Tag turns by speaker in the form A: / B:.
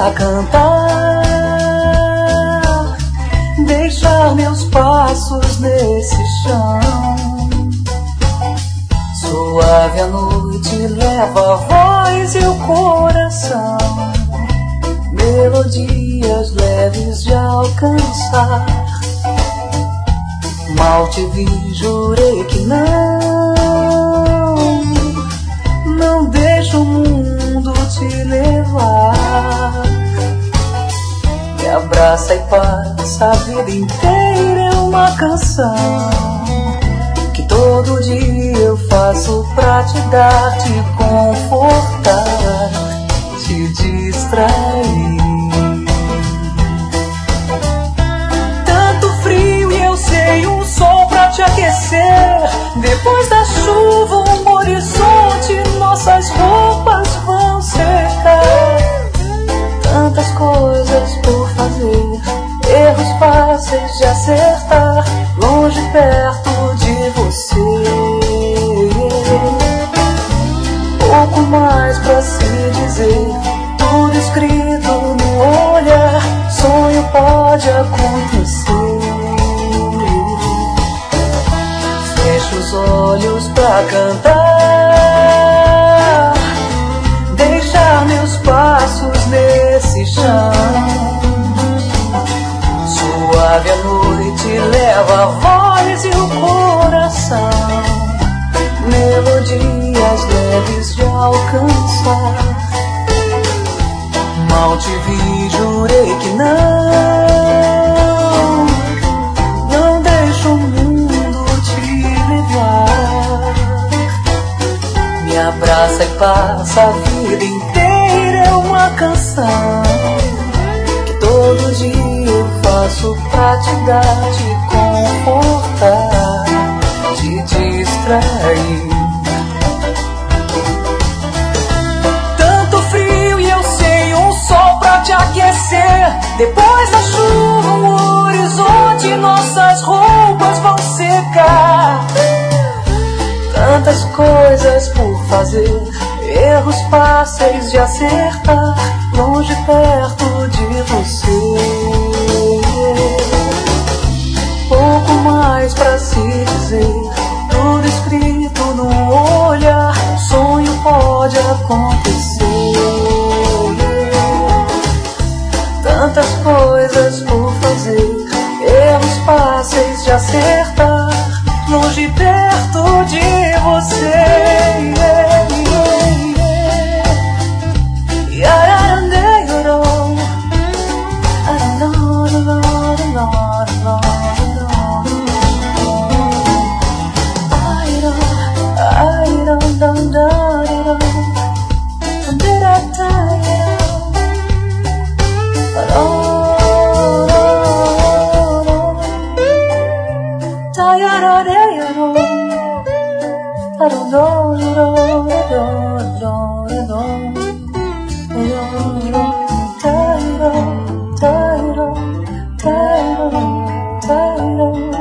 A: pra cantar, deixar meus passos nesse chão. Suave a noite leva a voz e o coração, melodias leves de alcançar. Mal te vi, jurei que não deixa o mundo te levar. Me abraça e passa a vida inteira, é uma canção que todo dia eu faço pra te dar, te confortar, te distrair. Tanto frio e eu sei um sol pra te aquecer. Depois da chuva um horizonte, nossas roupas vão secar. Tantas coisas por fazer, erros fáceis de acertar, longe perto de você. Pouco mais pra se dizer, tudo escrito no olhar, sonho pode acontecer. Fecho os olhos pra cantar, deixar meus passos nesse chão. Suave a noite leva a voz e o coração, melodias leves de alcançar. Mal te vi, jurei que não deixa o mundo te levar. Me abraça e passa a vida inteira, é uma canção que todo dia eu faço pra te dar, te confortar, te distrair. Tanto frio e eu sei um sol pra te aquecer. Depois da chuva um horizonte, nossas roupas vão secar. Tantas coisas por fazer, erros fáceis de acertar, longe perto de você. Pouco mais pra se dizer, tudo escrito no olhar, sonho pode acontecer. Tantas coisas por fazer, erros fáceis de acertar, longe perto de você. I don't know.